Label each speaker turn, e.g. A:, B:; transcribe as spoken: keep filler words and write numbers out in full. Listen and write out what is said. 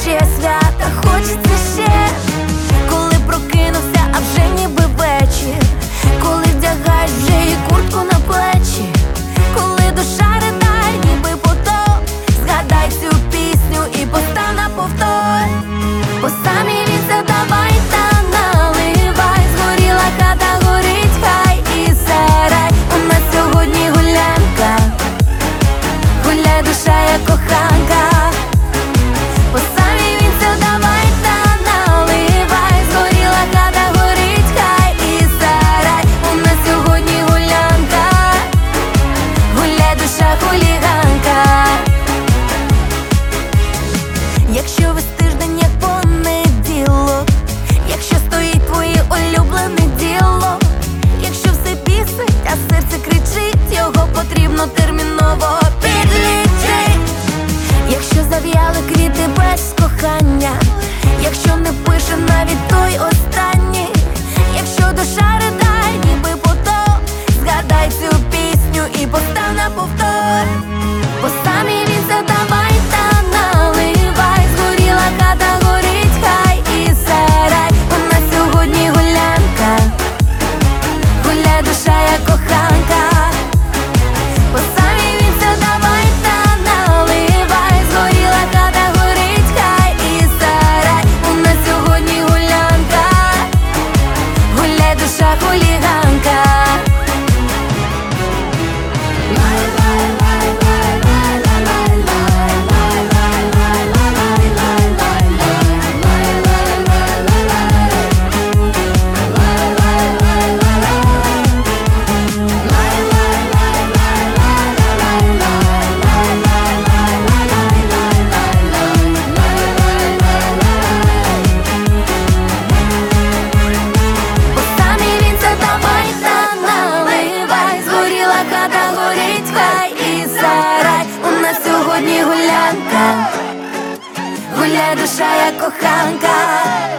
A: ще свята, хочеться ще. Коли прокинувся, а вже ніби вечір. Коли вдягаєш вже і куртку на плечі. Коли душа ридає, ніби потоп. Згадай цю пісню і постав на повтор. По самій віці давай та наливай. Згоріла хата, горить хай і сарай. У нас сьогодні гулянка, гуляй душа як коханка. По самій віці давай та наливай. Згоріла хата, горить хай і сарай. У нас сьогодні гулянка, гуляй душа хуліганка. Якщо весь тиждень як понеділок, якщо стоїть твоє улюблене діло, якщо все бісить, а серце кричить, його потрібно терміново підлічить. Якщо зав'яли квіти без кохання, якщо не пише навіть той останній, якщо душа ридає, ніби потоп, згадай цю пісню і постав на повтор. По самій віці давай та наливай. Згоріла хата, горить хай і сарай. У нас сьогодні гулянка, гуляй душа як коханка. По самій віці давай та наливай. Згоріла хата, горить хай і сарай. У нас сьогодні гулянка, гуляй душа хуліганка. По самій віці давай та наливай. Згоріла хата, горить хай і сарай. У нас сьогодні гулянка, гуляй душа як коханка.